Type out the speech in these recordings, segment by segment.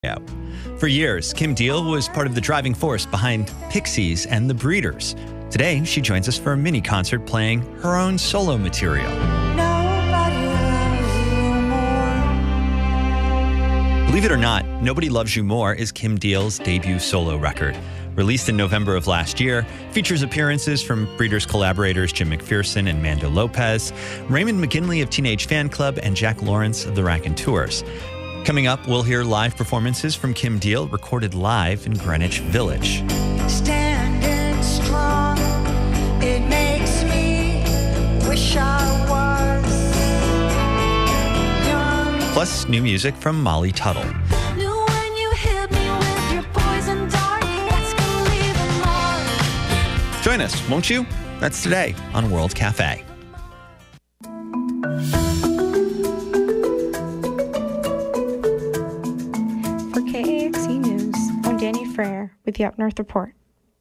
out. For years, Kim Deal was part of the driving force behind Pixies and the Breeders. Today, she joins us for a mini concert playing her own solo material. Believe it or not, Nobody Loves You More is Kim Deal's debut solo record. Released in November of last year, features appearances from Breeders collaborators Jim McPherson and Mando Lopez, Raymond McGinley of Teenage Fan Club, and Jack Lawrence of the Raconteurs. Coming up, we'll hear live performances from Kim Deal recorded live in Greenwich Village. Standing strong, it makes me wish I was young. Plus, new music from Molly Tuttle. Knew when you hit me with your poison dart, that's gonna leave a mark. Join us, won't you? That's today on World Cafe. With the Up North Report.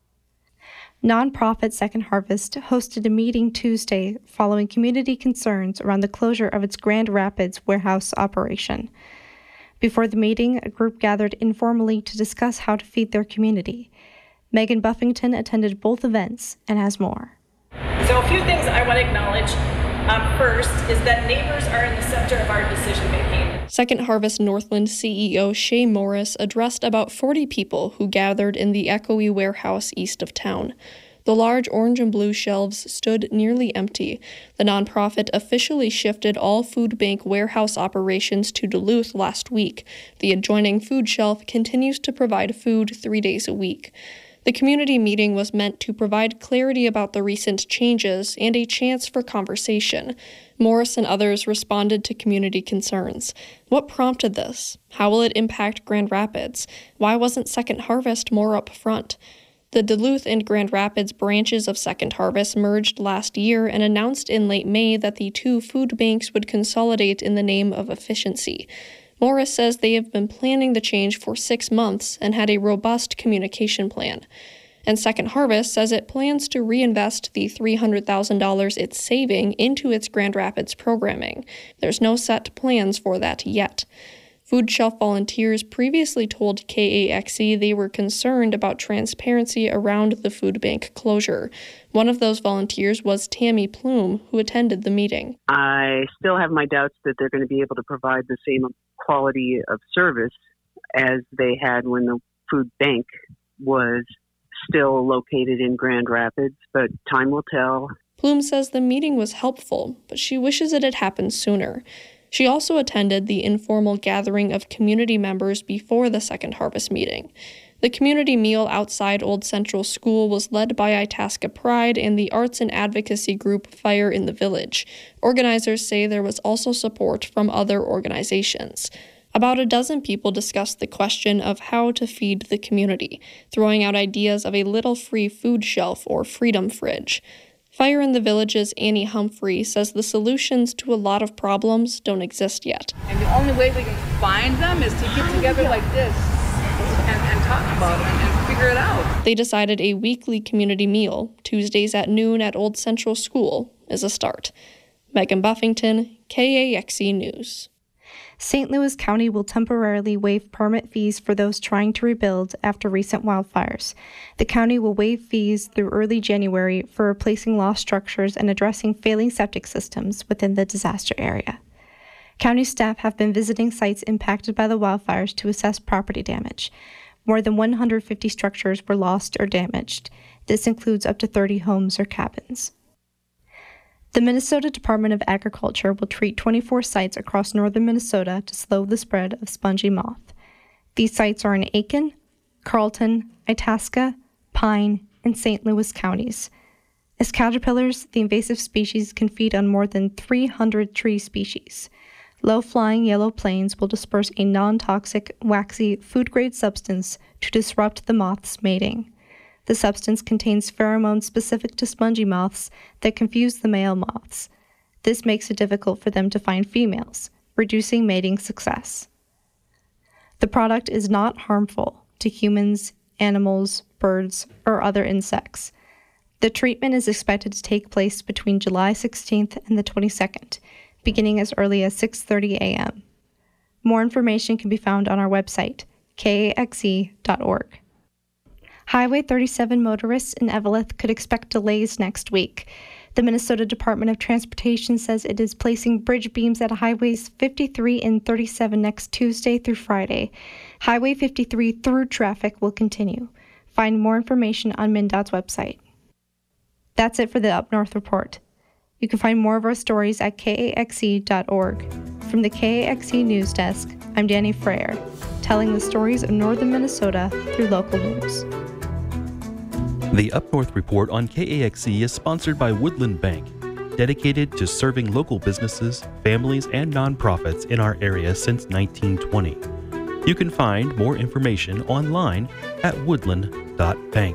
Nonprofit Second Harvest hosted a meeting Tuesday following community concerns around the closure of its Grand Rapids warehouse operation. Before the meeting, a group gathered informally to discuss how to feed their community. Megan Buffington attended both events and has more. So a few things I want to acknowledge. First is that neighbors are in the center of our decision-making. Second Harvest Northland CEO Shay Morris addressed about 40 people who gathered in the echoey warehouse east of town. The large orange and blue shelves stood nearly empty. The nonprofit officially shifted all food bank warehouse operations to Duluth last week. The adjoining food shelf continues to provide food 3 days a week. The community meeting was meant to provide clarity about the recent changes and a chance for conversation. Morris and others responded to community concerns. What prompted this? How will it impact Grand Rapids? Why wasn't Second Harvest more upfront? The Duluth and Grand Rapids branches of Second Harvest merged last year and announced in late May that the two food banks would consolidate in the name of efficiency. Morris says they have been planning the change for 6 months and had a robust communication plan. And Second Harvest says it plans to reinvest the $300,000 it's saving into its Grand Rapids programming. There's no set plans for that yet. Food shelf volunteers previously told KAXE they were concerned about transparency around the food bank closure. One of those volunteers was Tammy Plume, who attended the meeting. I still have my doubts that they're going to be able to provide the same quality of service as they had when the food bank was still located in Grand Rapids, but time will tell. Plume says the meeting was helpful, but she wishes it had happened sooner. She also attended the informal gathering of community members before the Second Harvest meeting. The community meal outside Old Central School was led by Itasca Pride and the arts and advocacy group Fire in the Village. Organizers say there was also support from other organizations. About a dozen people discussed the question of how to feed the community, throwing out ideas of a little free food shelf or freedom fridge. Fire in the Village's Annie Humphrey says the solutions to a lot of problems don't exist yet. And the only way we can find them is to get together like this and talk about it and figure it out. They decided a weekly community meal, Tuesdays at noon at Old Central School, is a start. Megan Buffington, KAXE News. St. Louis County will temporarily waive permit fees for those trying to rebuild after recent wildfires. The county will waive fees through early January for replacing lost structures and addressing failing septic systems within the disaster area. County staff have been visiting sites impacted by the wildfires to assess property damage. More than 150 structures were lost or damaged. This includes up to 30 homes or cabins. The Minnesota Department of Agriculture will treat 24 sites across northern Minnesota to slow the spread of spongy moth. These sites are in Aiken, Carlton, Itasca, Pine, and St. Louis counties. As caterpillars, the invasive species can feed on more than 300 tree species. Low-flying yellow planes will disperse a non-toxic, waxy, food-grade substance to disrupt the moth's mating. The substance contains pheromones specific to spongy moths that confuse the male moths. This makes it difficult for them to find females, reducing mating success. The product is not harmful to humans, animals, birds, or other insects. The treatment is expected to take place between July 16th and the 22nd, beginning as early as 6:30 a.m. More information can be found on our website, kaxe.org. Highway 37 motorists in Eveleth could expect delays next week. The Minnesota Department of Transportation says it is placing bridge beams at Highways 53 and 37 next Tuesday through Friday. Highway 53 through traffic will continue. Find more information on MnDOT's website. That's it for the Up North Report. You can find more of our stories at kaxe.org. From the KAXE News Desk, I'm Danny Freyer, telling the stories of northern Minnesota through local news. The Up North Report on KAXE is sponsored by Woodland Bank, dedicated to serving local businesses, families, and nonprofits in our area since 1920. You can find more information online at woodland.bank.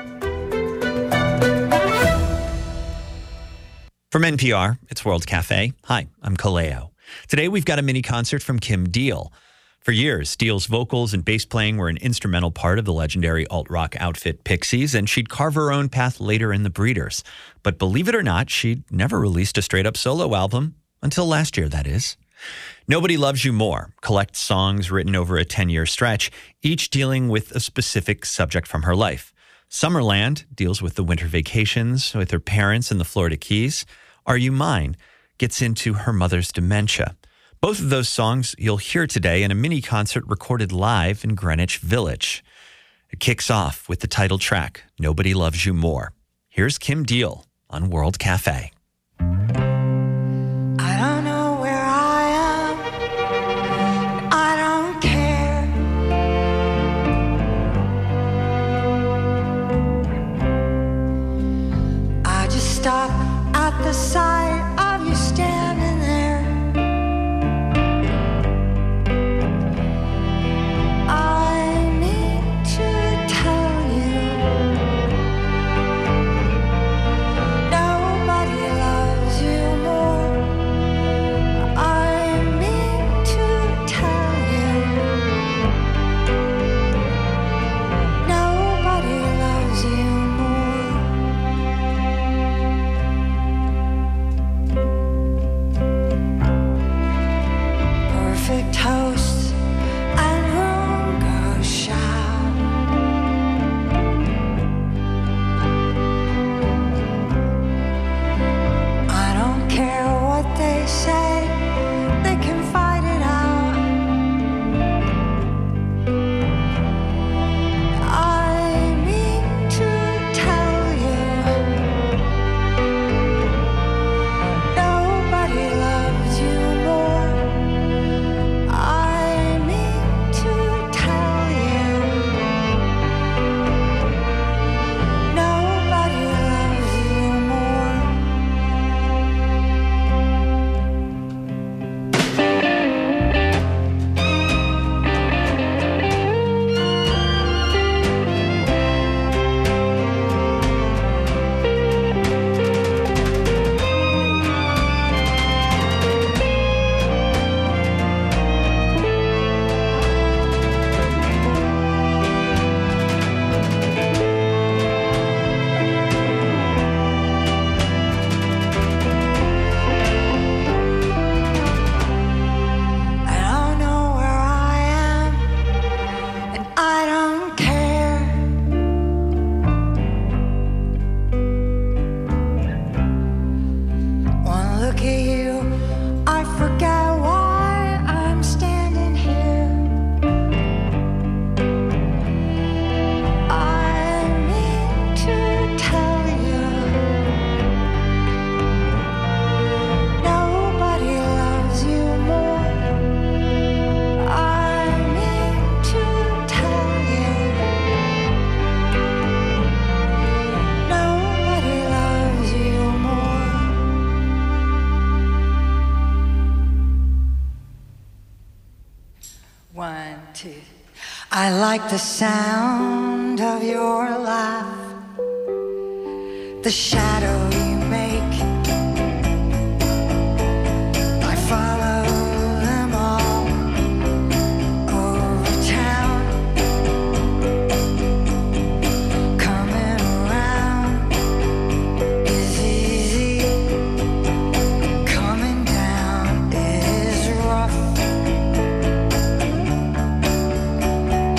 From NPR, it's World Cafe. Hi, I'm Kaleo. Today we've got a mini concert from Kim Deal. For years, Deal's vocals and bass playing were an instrumental part of the legendary alt-rock outfit Pixies, and she'd carve her own path later in the Breeders. But believe it or not, she'd never released a straight-up solo album, until last year, that is. Nobody Loves You More collects songs written over a 10-year stretch, each dealing with a specific subject from her life. Summerland deals with the winter vacations with her parents in the Florida Keys. Are You Mine gets into her mother's dementia. Both of those songs you'll hear today in a mini concert recorded live in Greenwich Village. It kicks off with the title track, Nobody Loves You More. Here's Kim Deal on World Cafe. I don't know where I am. I don't care. I just stop at the sight of you standing there. I need to tell you, nobody loves you more. I need to tell you, nobody loves you more. Perfect hosts and room goes shout. I don't care what they say, they can fight it out. I need to tell you, nobody loves you more. I need to tell you, nobody loves you more. I don't know where I am, and I don't care. One look at you, I forget why I'm standing here. I need to tell you, nobody loves you more. I need to tell you, nobody loves you more. One, two. I like the sound of your laugh, the shadow you make. I follow them all over town, coming around is easy, coming down is rough.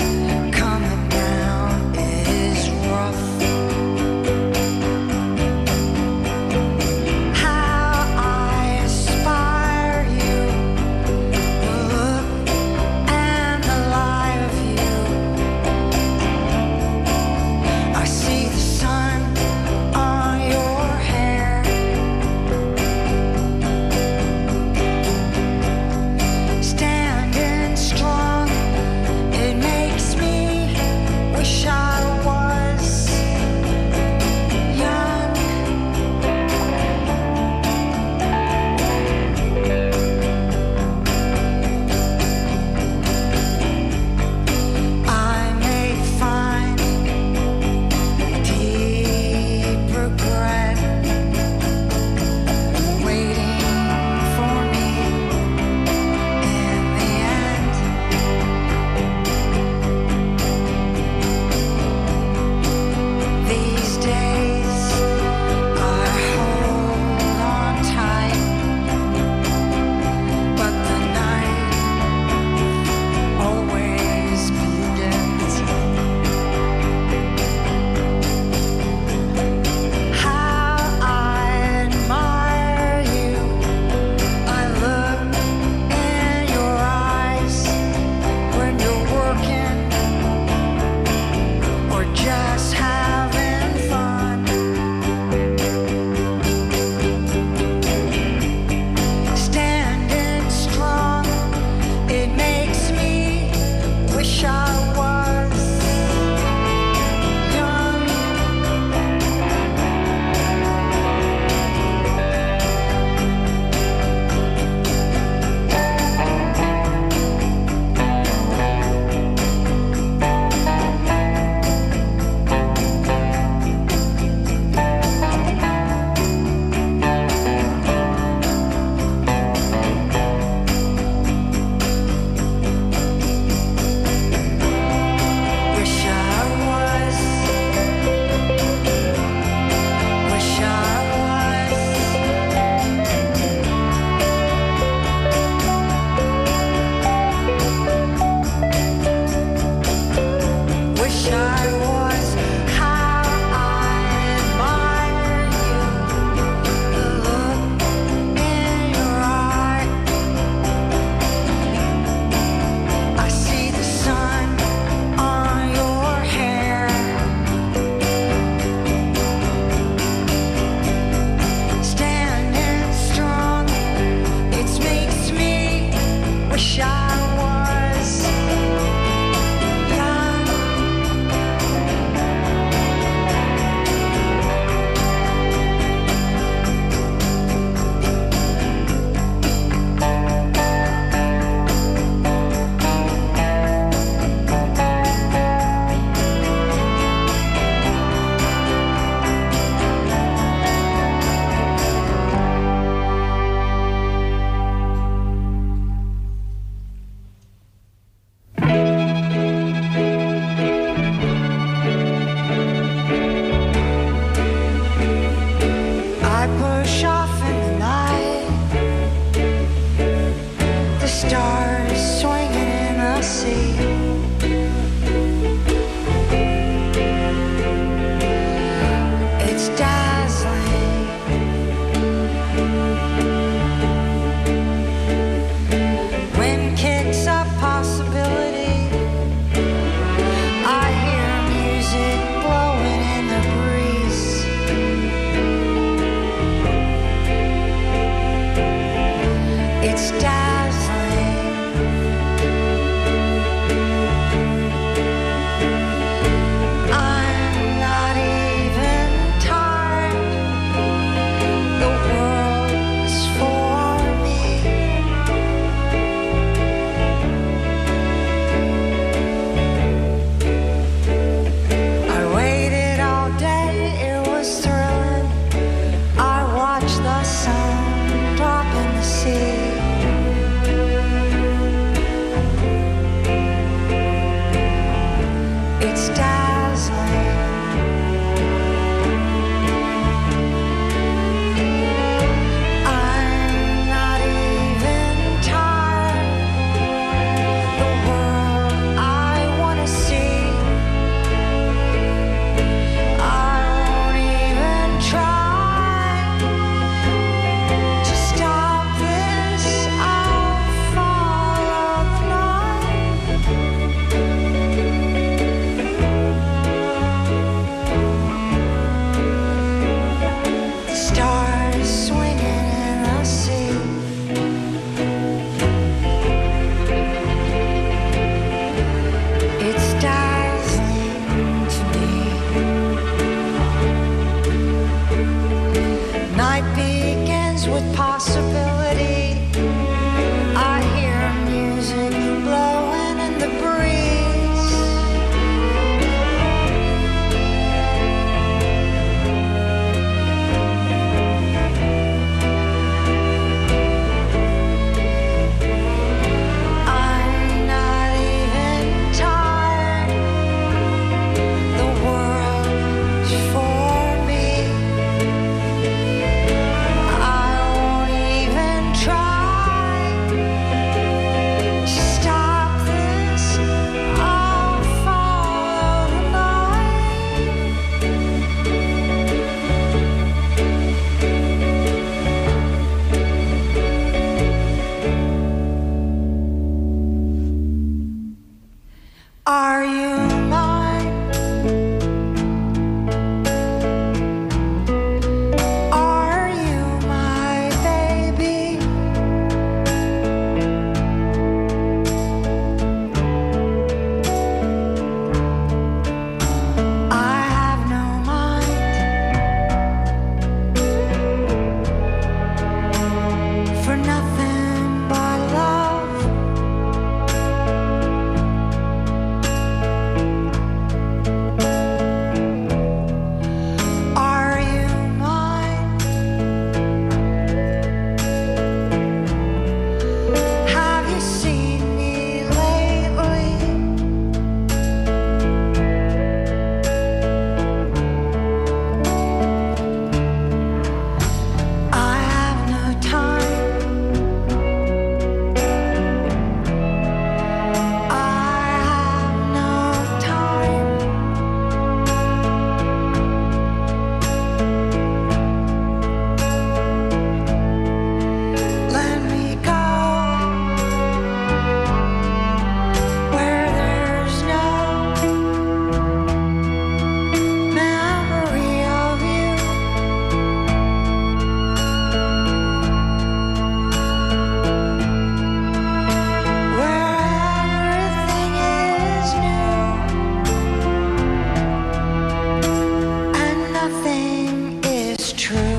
Are you mine? Are you my baby? I have no mind for nothing but love. Are you mine? Have you seen me lately? I have no time. I have no time. Let me go where there's no memory of you. Where everything is new and nothing is true.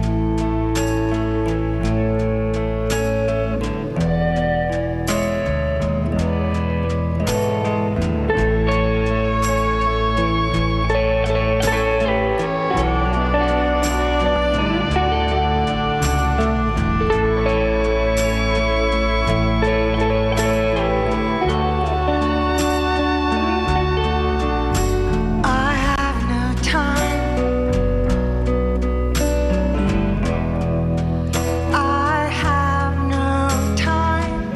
I have no time. I have no time.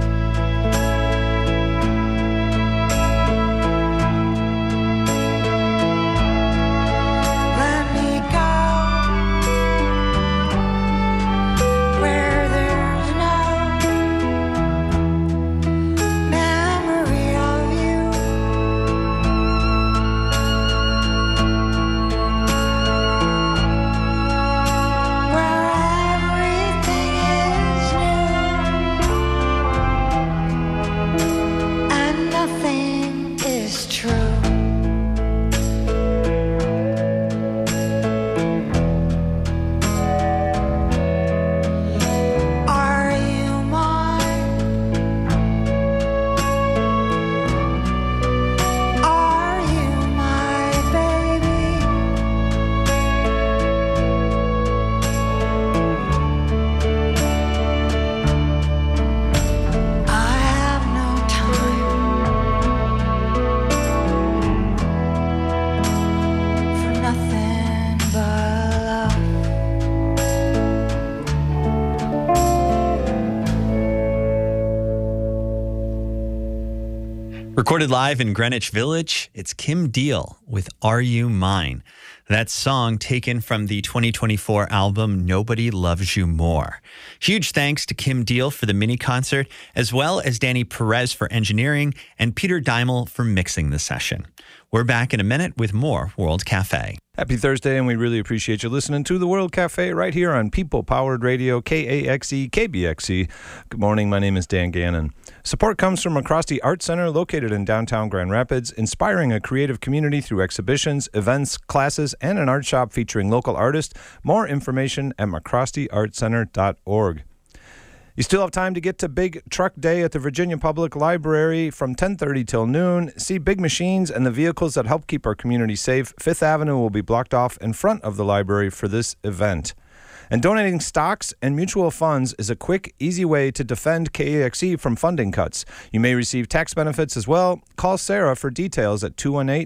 Let me go where there's no memory of you. Where everything is new and nothing is true. Are you mine? Are you my baby? I have no time for nothing but love. Recorded live in Greenwich Village, it's Kim Deal with Are You Mine? That song taken from the 2024 album Nobody Loves You More. Huge thanks to Kim Deal for the mini concert, as well as Danny Perez for engineering and Peter Daimel for mixing the session. We're back in a minute with more World Cafe. Happy Thursday, and we really appreciate you listening to the World Cafe right here on People-Powered Radio, KAXE, KBXE. Good morning, my name is Dan Gannon. Support comes from McCrosty Art Center, located in downtown Grand Rapids, inspiring a creative community through exhibitions, events, classes, and an art shop featuring local artists. More information at mccrostyartcenter.org. You still have time to get to Big Truck Day at the Virginia Public Library from 10:30 till noon. See big machines and the vehicles that help keep our community safe. Fifth Avenue will be blocked off in front of the library for this event. And donating stocks and mutual funds is a quick, easy way to defend KAXE from funding cuts. You may receive tax benefits as well. Call Sarah for details at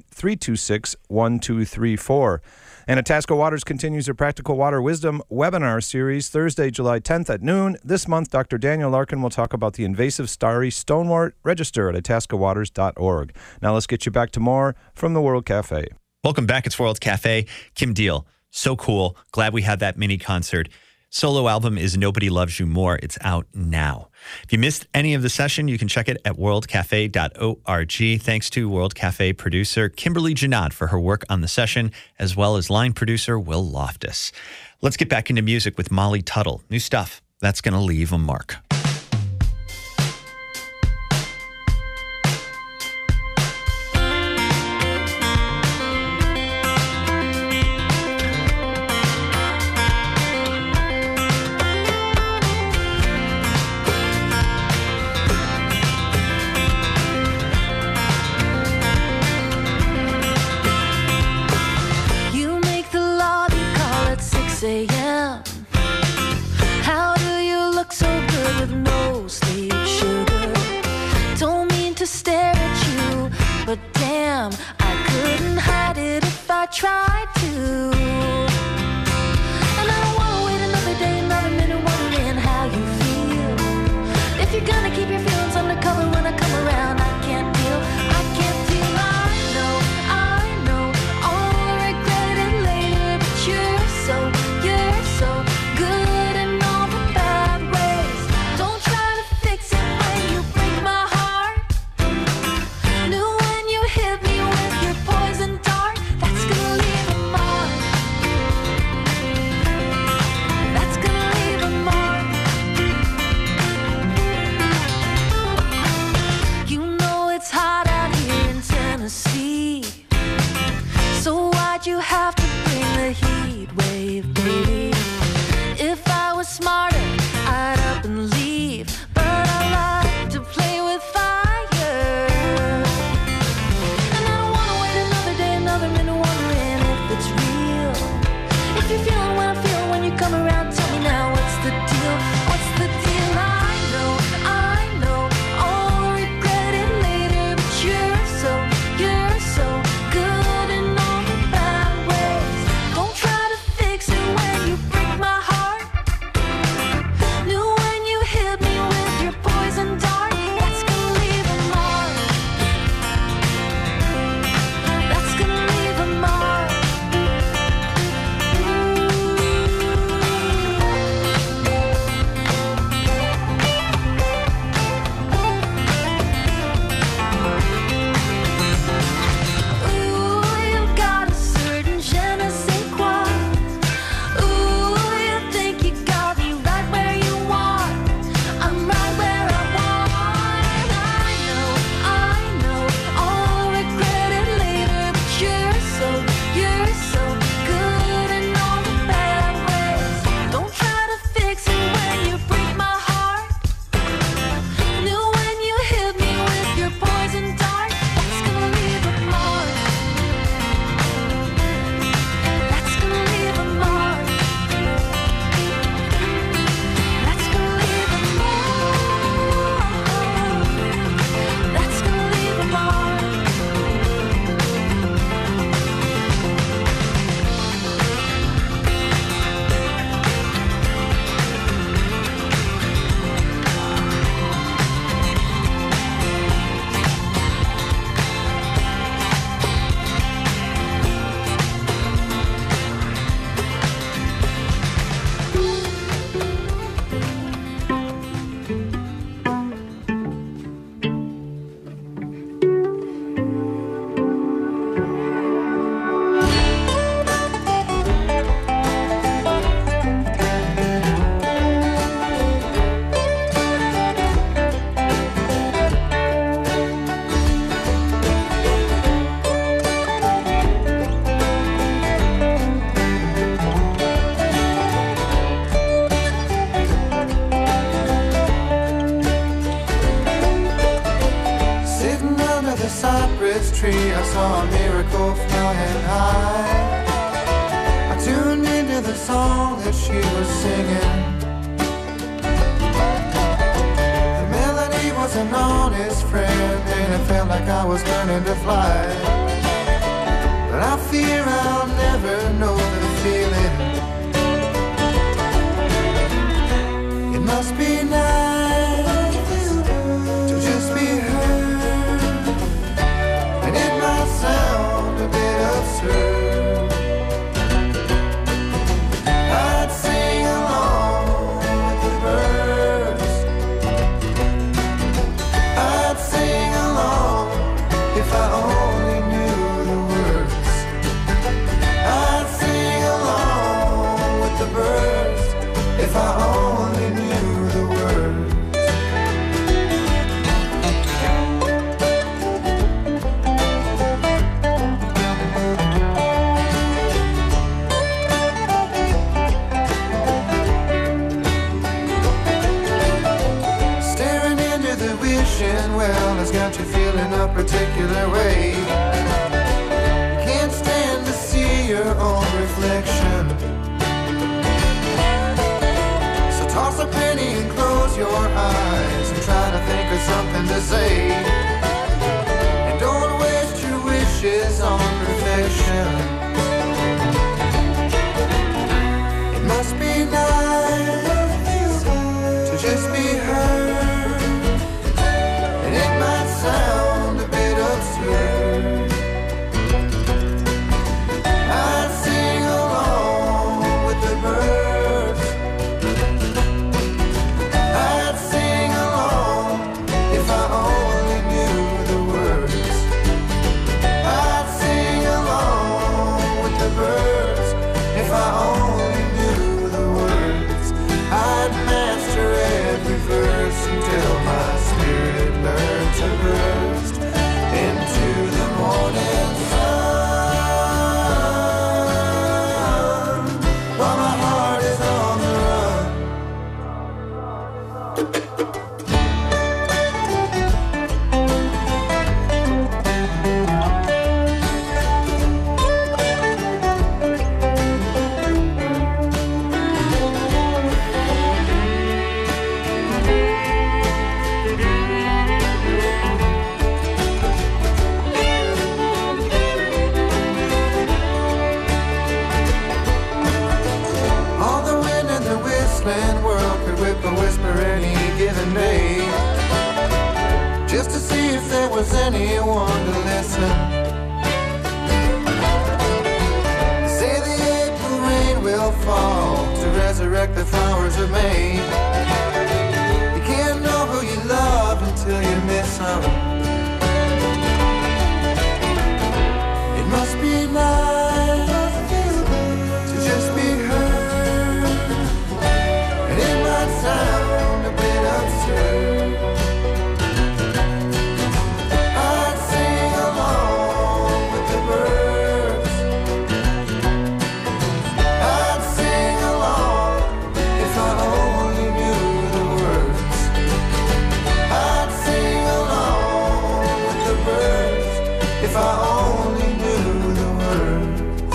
218-326-1234. And Itasca Waters continues their Practical Water Wisdom webinar series Thursday, July 10th at noon. This month, Dr. Daniel Larkin will talk about the invasive starry stonewort. Register at itascawaters.org. Now let's get you back to more from the World Cafe. Welcome back. It's World Cafe. Kim Deal. So cool. Glad we had that mini concert. Solo album is Nobody Loves You More. It's out now. If you missed any of the session, you can check it at worldcafe.org. Thanks to World Cafe producer Kimberly Janot for her work on the session, as well as line producer Will Loftus. Let's get back into music with Molly Tuttle. New stuff that's going to leave a mark. Tried to, and I don't want to wait another day, another minute, wondering how you feel. If you're gonna keep your feelings undercover when I come around, I can't deal. I know, I'll regret it later, but you're so good in all the bad ways. Don't try to fix it when you break my heart. Knew when you hit me with your poison dart. You have to bring the heat wave, baby. If I was smarter, I'd up and leave, but I like to play with fire. And I don't wanna wait another day, another minute, wondering if it's real. If you're feeling what I'm feeling when you come around, tell me now, what's the deal? What's the deal? I know, I'll regret it later, but you're so good and all the bad ways. Don't try to fix it when you break my heart. Knew when you hit me with your poison dart. That's gonna leave a mark. That's gonna leave a mark. You've got a certain je ne sais quoi. Ooh, you think you got me right where you want. I'm right where I want. I know, I'll regret it later, but you're so good in all the bad ways. Don't try to fix it when you break my heart. Knew when you hit me with your poison dart. That's gonna leave a mark. That's gonna leave a mark. That's gonna leave a mark. That's gonna leave a mark. Sitting under the cypress tree, I saw a miracle flying high. I tuned into the song that she was singing. The melody was an honest friend, and it felt like I was learning to fly. But I fear I'll never know the feeling. It must be nice to just be heard, and it might sound a bit absurd. I'd sing along ocean. It must be nice to just be heard, and it might sound a bit absurd. I'd sing along with the birds. I'd sing along if I only knew the words. I'd sing along with the birds if I only knew the words. I'd master every verse until my spirit learned to burst into the morning sun, while my heart is on the run. All the wind in the whistling world could whip a whisper any given day, just to see if there was anyone to listen. Say the April rain will fall to resurrect the flowers of May. You can't know who you love until you miss them. It must be nice to just be heard, and it might sound a bit absurd. I'd sing along with the birds. I'd sing along if I only knew the words. I'd sing along with the birds if I only knew the words.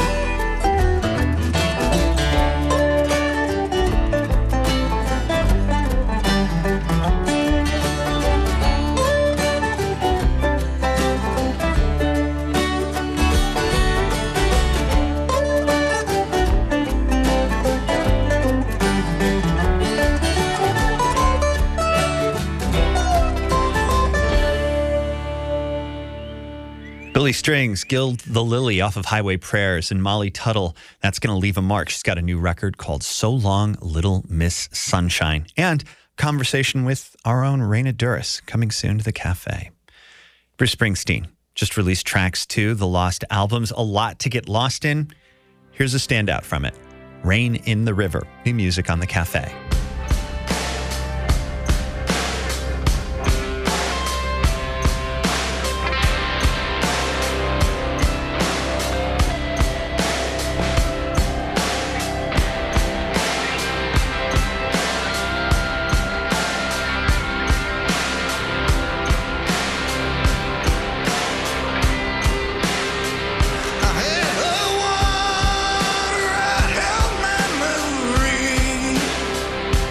Billy Strings, Gild the Lily off of Highway Prayers, and Molly Tuttle, That's Gonna Leave a Mark. She's got a new record called So Long, Little Miss Sunshine. And conversation with our own Raina Douris coming soon to the cafe. Bruce Springsteen just released tracks 2, the Lost Albums. A lot to get lost in. Here's a standout from it. Rain in the River. New music on the cafe. I held my memory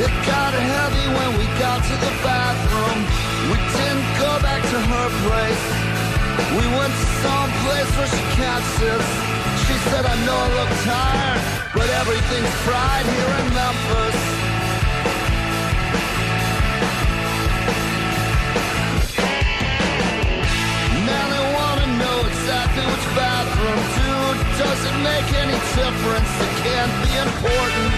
It got heavy when we got to the bathroom. We didn't go back to her place. We went to some place where she can't sit. She said, I know I look tired, but everything's fried here in Memphis. Man, they wanna know exactly which bathroom. Dude, does it make any difference? It can't be important.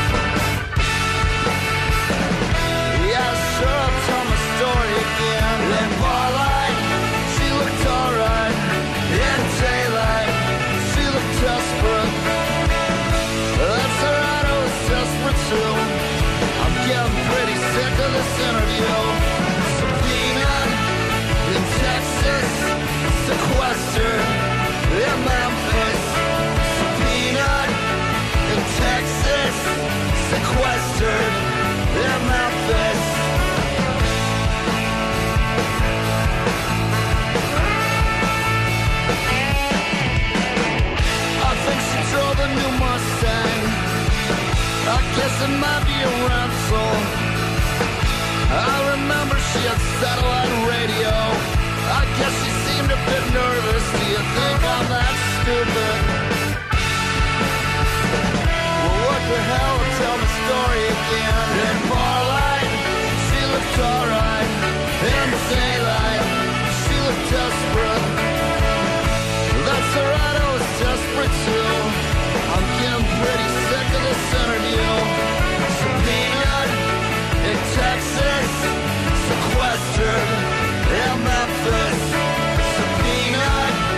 Yeah, sure, I'll tell my story again. In Barlight, she looked alright. In daylight, she looked desperate. That's alright, I was desperate too. I'm getting pretty sick of this interview. Subpoenaed in Texas, sequestered in Memphis. Subpoenaed in Texas, sequestered in Memphis. I think she drove a new Mustang. I guess it might be a rental. I remember she had satellite radio. I guess she seemed a bit nervous. Do you think I'm that stupid? Well, what the hell? Tell the story again. In Barlight, she looked alright. In daylight, she looked desperate. That's alright, I was desperate too. I'm getting pretty sick of this interview. Subpoenaed in Texas, sequestered in Memphis. Subpoenaed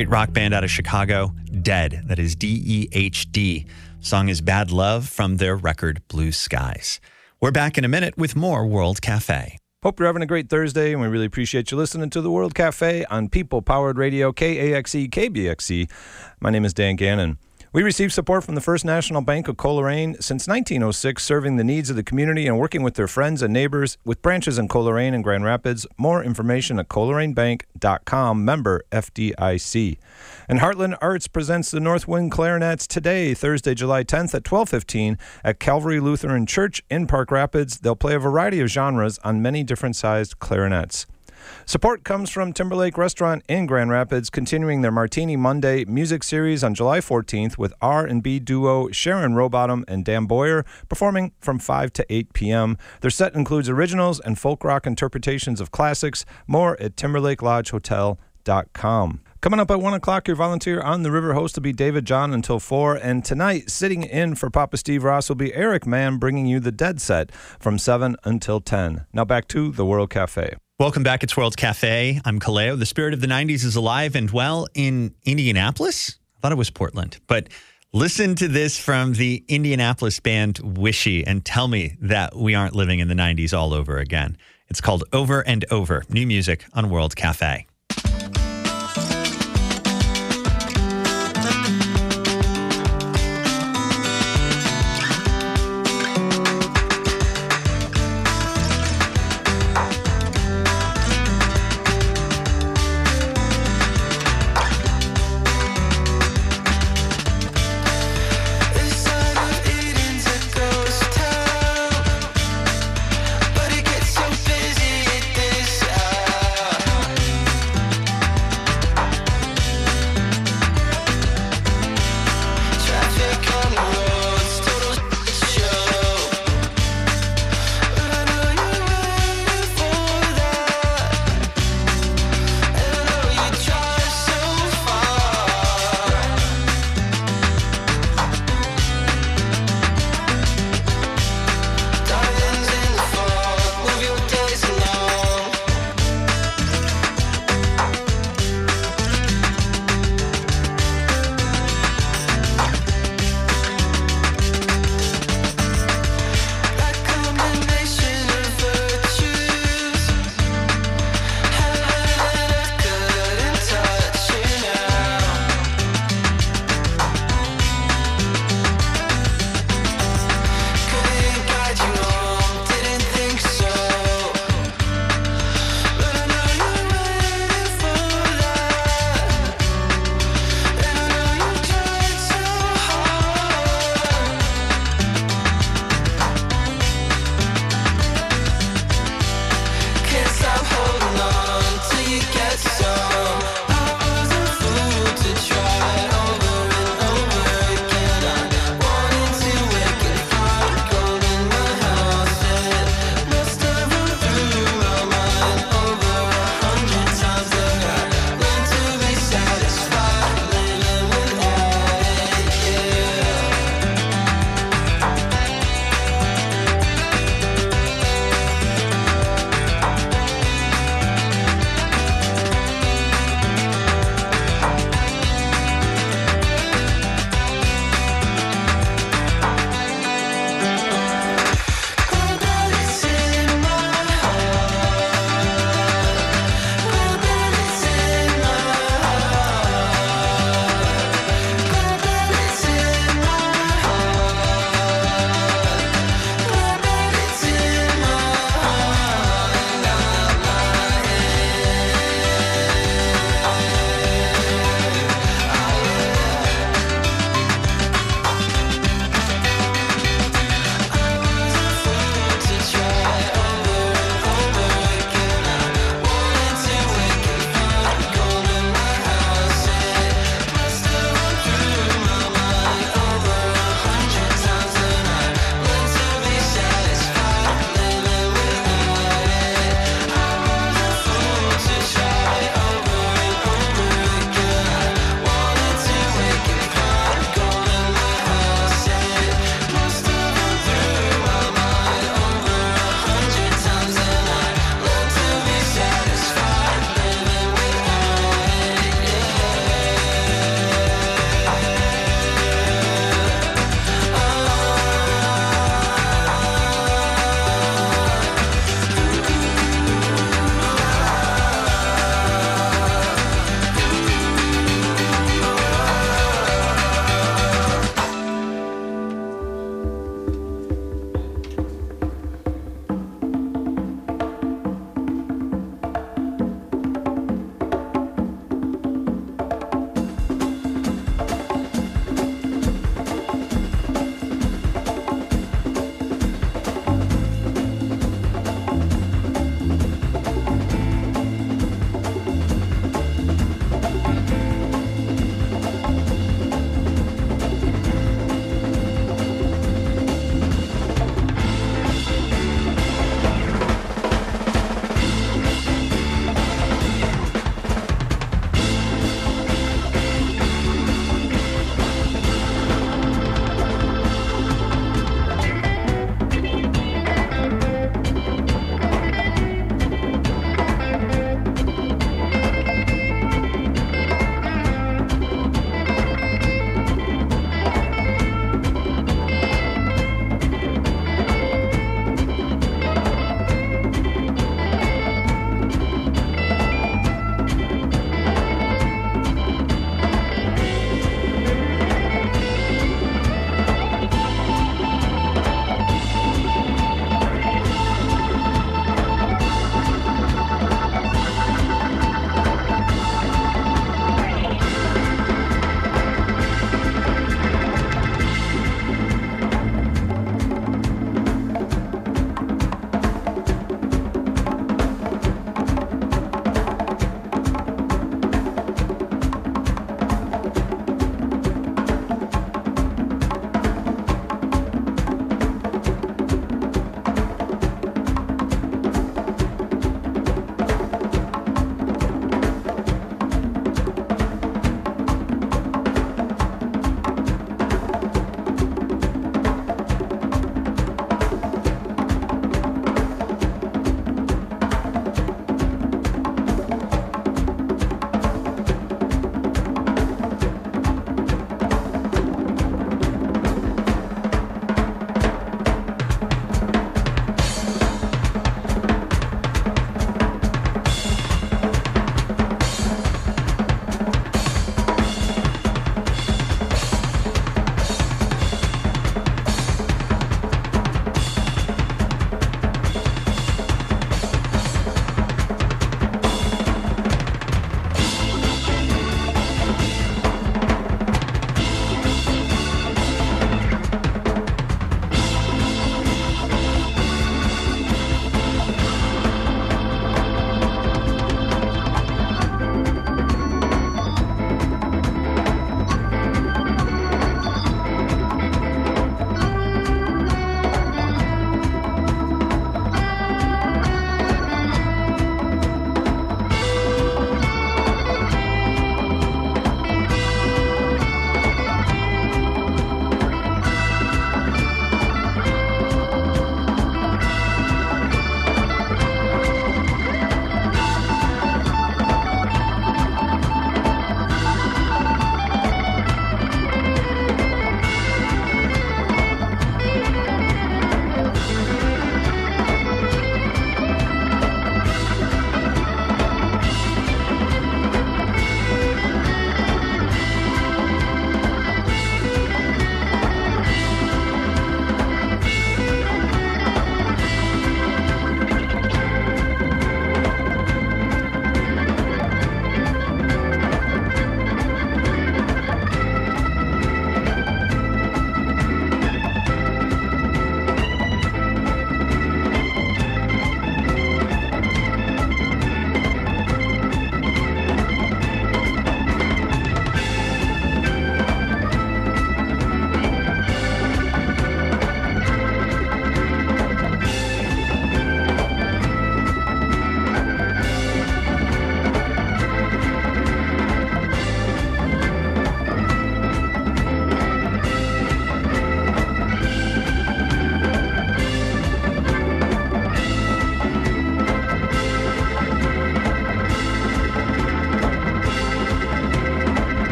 Great rock band out of Chicago, Dead. That is D-E-H-D. Song is Bad Love from their record Blue Skies. We're back in a minute with more World Cafe. Hope you're having a great Thursday, and we really appreciate you listening to the World Cafe on People-Powered Radio, KAXE, KBXE. My name is Dan Gannon. We received support from the First National Bank of Coleraine since 1906, serving the needs of the community and working with their friends and neighbors with branches in Coleraine and Grand Rapids. More information at ColeraneBank.com, member FDIC. And Heartland Arts presents the Northwind Clarinets today, Thursday, July 10th at 12:15 at Calvary Lutheran Church in Park Rapids. They'll play a variety of genres on many different sized clarinets. Support comes from Timberlake Restaurant in Grand Rapids, continuing their Martini Monday music series on July 14th with R&B duo Sharon Rowbottom and Dan Boyer performing from 5 to 8 p.m. Their set includes originals and folk rock interpretations of classics. More at TimberlakeLodgeHotel.com. Coming up at 1 o'clock, your volunteer on the River host will be David John until 4. And tonight, sitting in for Papa Steve Ross will be Eric Mann, bringing you the Dead Set from 7 until 10. Now back to the World Cafe. Welcome back. It's World Cafe. I'm Kaleo. The spirit of the 90s is alive and well in Indianapolis. I thought it was Portland. But listen to this from the Indianapolis band Wishy and tell me that we aren't living in the 90s all over again. It's called Over and Over. New music on World Cafe. But it gets so busy at this hour.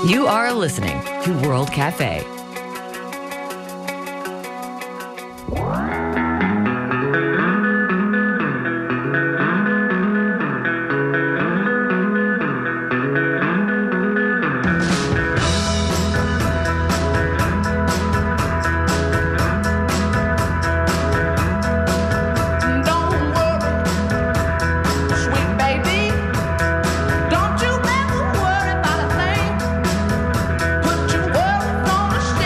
You are listening to World Cafe. Don't you ever worry about a thing. Put your worries on the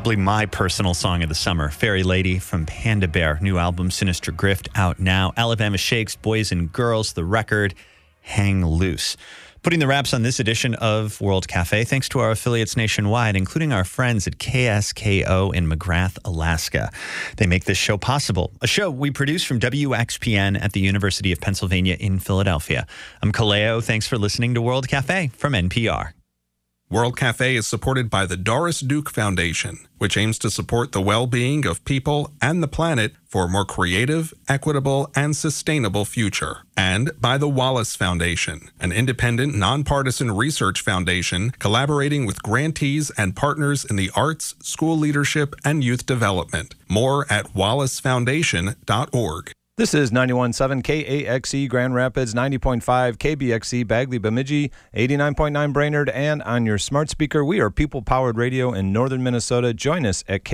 Probably my personal song of the summer, Fairy Lady from Panda Bear. New album, Sinister Grift, out now. Alabama Shakes, Boys and Girls, the record, Hang Loose. Putting the wraps on this edition of World Cafe, thanks to our affiliates nationwide, including our friends at KSKO in McGrath, Alaska. They make this show possible, a show we produce from WXPN at the University of Pennsylvania in Philadelphia. I'm Kaleo. Thanks for listening to World Cafe from NPR. World Cafe is supported by the Doris Duke Foundation, which aims to support the well-being of people and the planet for a more creative, equitable, and sustainable future. And by the Wallace Foundation, an independent, nonpartisan research foundation collaborating with grantees and partners in the arts, school leadership, and youth development. More at wallacefoundation.org. This is 91.7 KAXE Grand Rapids, 90.5 KBXE Bagley Bemidji, 89.9 Brainerd, and on your smart speaker, we are people-powered radio in northern Minnesota. Join us at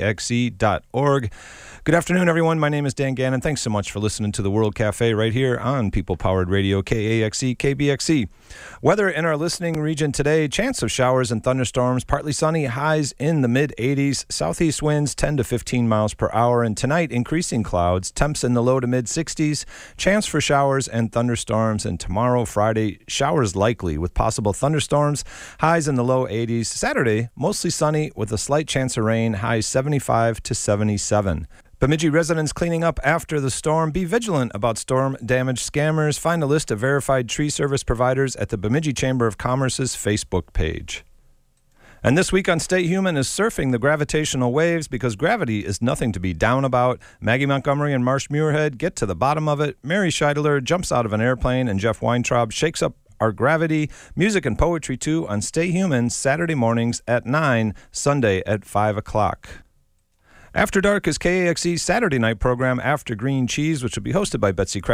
KAXE.org. Good afternoon, everyone. My name is Dan Gannon. Thanks so much for listening to the World Cafe right here on people-powered radio, KAXE, KBXE. Weather in our listening region today, chance of showers and thunderstorms, partly sunny, highs in the mid-80s, southeast winds 10 to 15 miles per hour, and tonight increasing clouds, temps in the low to mid-60s, chance for showers and thunderstorms, and tomorrow, Friday, showers likely with possible thunderstorms, highs in the low 80s. Saturday, mostly sunny with a slight chance of rain, highs 75 to 77. Bemidji residents cleaning up after the storm. Be vigilant about storm damage scammers. Find a list of verified tree service providers at the Bemidji Chamber of Commerce's Facebook page. And this week on Stay Human is surfing the gravitational waves, because gravity is nothing to be down about. Maggie Montgomery and Marsh Muirhead get to the bottom of it. Mary Scheidler jumps out of an airplane, and Jeff Weintraub shakes up our gravity. Music and poetry, too, on Stay Human, Saturday mornings at 9, Sunday at 5 o'clock. After Dark is KAXE's Saturday night program, After Green Cheese, which will be hosted by Betsy Kraft.